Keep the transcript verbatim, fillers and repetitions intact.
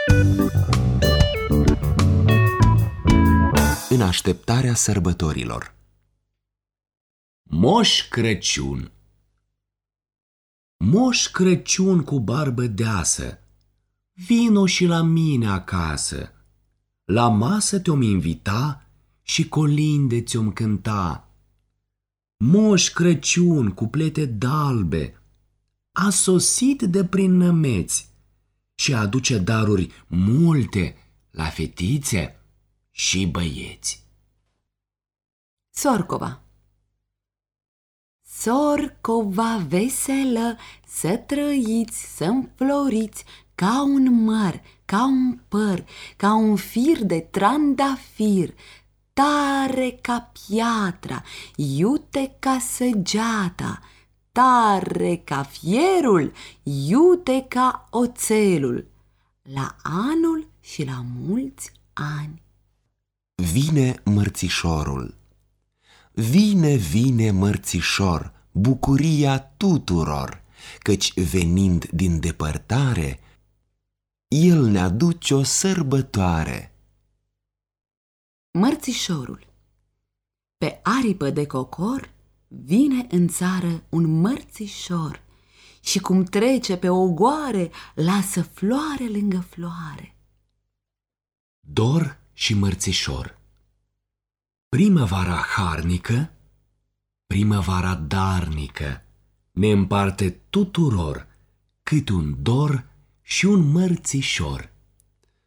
În așteptarea sărbătorilor. Moș Crăciun. Moș Crăciun cu barbă deasă, vino și la mine acasă. La masă te-om invita și colinde ți-om cânta. Moș Crăciun cu plete dalbe a sosit de prin nămeți și aduce daruri multe la fetițe și băieți. Sorcova. Sorcova veselă, să trăiți, să înfloriți ca un măr, ca un păr, ca un fir de trandafir, tare ca piatra, iute ca săgeata, tare ca fierul, iute ca oțelul, la anul și la mulți ani. Vine mărțișorul. Vine, vine mărțișor, bucuria tuturor, căci venind din depărtare, el ne aduce o sărbătoare. Mărțișorul. Pe aripă de cocor vine în țară un mărțișor și cum trece pe ogoare, lasă floare lângă floare. Dor și mărțișor. Primăvara harnică, primăvara darnică, ne împarte tuturor cât un dor și un mărțișor.